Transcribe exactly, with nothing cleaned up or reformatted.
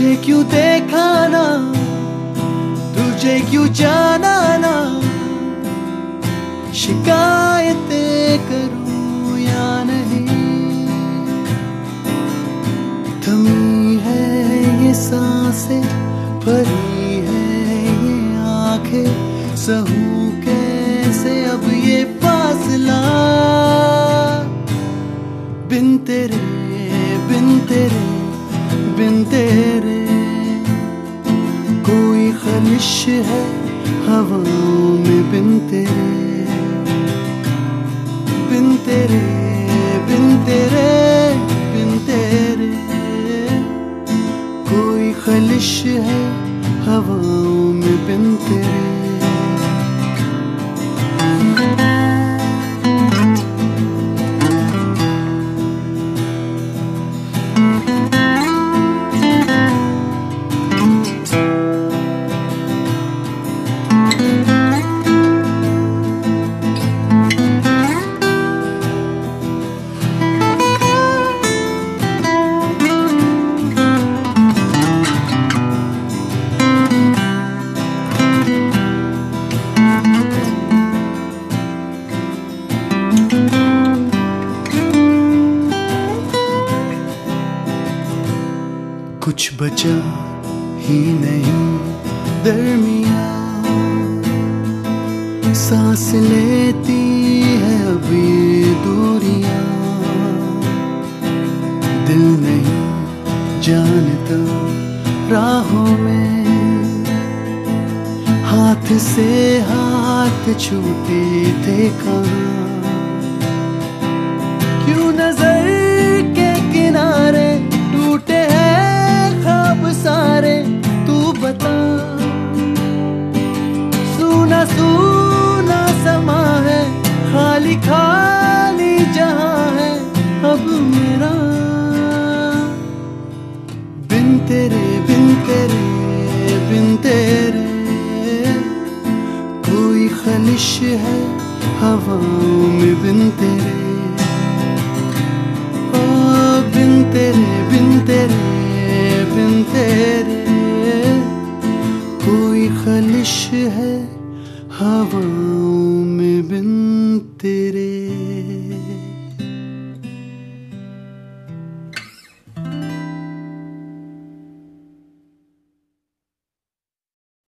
तुझे क्यों देखा ना, तुझे क्यों जाना ना, शिकायतें करूं या नहीं। थमी है ये सांसें, भरी है ये आंखें, सहूं कैसे अब ये फासला। बिन तेरे बिन तेरे बिन तेरे कोई ख्वाहिश है हवाओं में। बिन तेरे बिन तेरे बिन तेरे बिन तेरे कोई ख्वाहिश है हवाओं में। बिन तेरे कुछ बचा ही नहीं दरमिया, सांस लेती है अभी दूरियां। दिल नहीं जानता राहों में, हाथ से हाथ छूटे थे कहाँ। क्यों नजर के किनारे टूटे हैं ख्वाब सारे, तू बता। सूना सूना समा है, खाली खाली जहां है अब मेरा। बिन तेरे बिन तेरे बिन तेरे कोई ख्वाहिश है हवाओं में। बिन तेरे ओ बिन तेरे बिन तेरे बिन तेरे कोई ख्वाहिश है हवाओं में। बिन तेरे